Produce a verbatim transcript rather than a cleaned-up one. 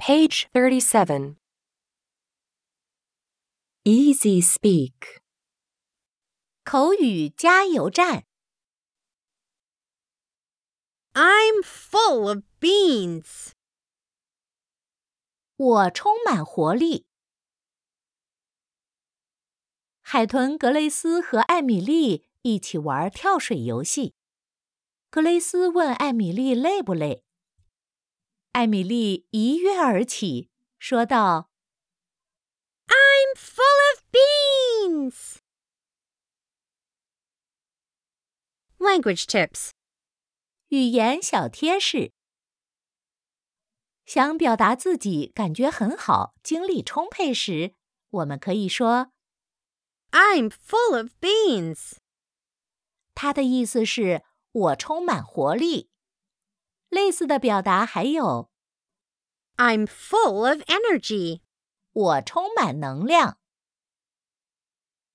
Page thirty-seven. Easy speak. 口语加油站。 I'm full of beans. 我充满活力。海豚格雷斯和艾米丽一起玩跳水游戏。格雷斯问艾米丽累不累？艾米丽一跃而起，说道 I'm full of beans. Language tips. 语言小贴士。想表达自己感觉很好、精力充沛时，我们可以说 I'm full of beans. 它的意思是我充满活力。类似的表达还有 I'm full of energy. 我充满能量。